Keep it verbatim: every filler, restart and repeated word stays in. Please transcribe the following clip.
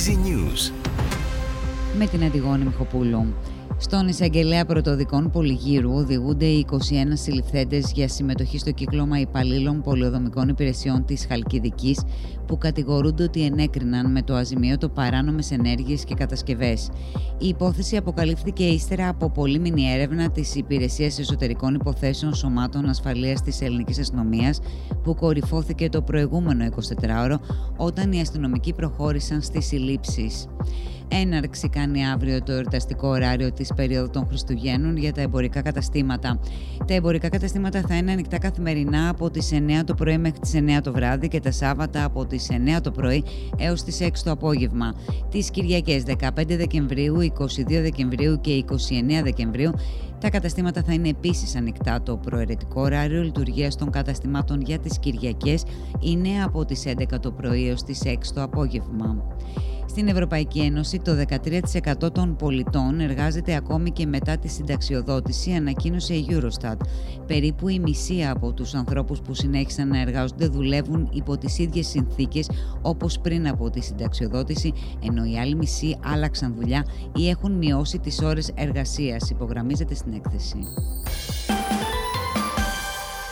Easy News. Με την Αντιγόνη Μιχοπούλου. Στον εισαγγελέα πρωτοδικών Πολυγύρου οδηγούνται οι είκοσι ένα συλληφθέντες για συμμετοχή στο κύκλωμα υπαλλήλων πολεοδομικών υπηρεσιών της Χαλκιδικής που κατηγορούνται ότι ενέκριναν με το αζημίωτο παράνομες ενέργειες και κατασκευές. Η υπόθεση αποκαλύφθηκε ύστερα από πολύμηνη έρευνα της Υπηρεσίας Εσωτερικών Υποθέσεων Σωμάτων Ασφαλείας της Ελληνικής Αστυνομίας που κορυφώθηκε το προηγούμενο εικοσιτετράωρο όταν οι αστυνομικοί προχώρησαν στις συλλήψεις. Έναρξη κάνει αύριο το εορταστικό ωράριο της περίοδου των Χριστουγέννων για τα εμπορικά καταστήματα. Τα εμπορικά καταστήματα θα είναι ανοιχτά καθημερινά από τις εννέα το πρωί μέχρι τις εννέα το βράδυ και τα Σάββατα από τις εννέα το πρωί έως τις έξι το απόγευμα. Τις Κυριακές δεκαπέντε Δεκεμβρίου, είκοσι δύο Δεκεμβρίου και είκοσι εννέα Δεκεμβρίου τα καταστήματα θα είναι επίσης ανοιχτά. Το προαιρετικό ωράριο λειτουργίας των καταστημάτων για τις Κυριακές είναι από τις έντεκα το πρωί έως τις έξι το απόγευμα. Στην Ευρωπαϊκή Ένωση, το δεκατρία τοις εκατό των πολιτών εργάζεται ακόμη και μετά τη συνταξιοδότηση, ανακοίνωσε η Eurostat. Περίπου η μισή από τους ανθρώπους που συνέχισαν να εργάζονται δουλεύουν υπό τις ίδιες συνθήκες όπως πριν από τη συνταξιοδότηση, ενώ οι άλλοι μισοί άλλαξαν δουλειά ή έχουν μειώσει τις ώρες εργασίας, υπογραμμίζεται στην έκθεση.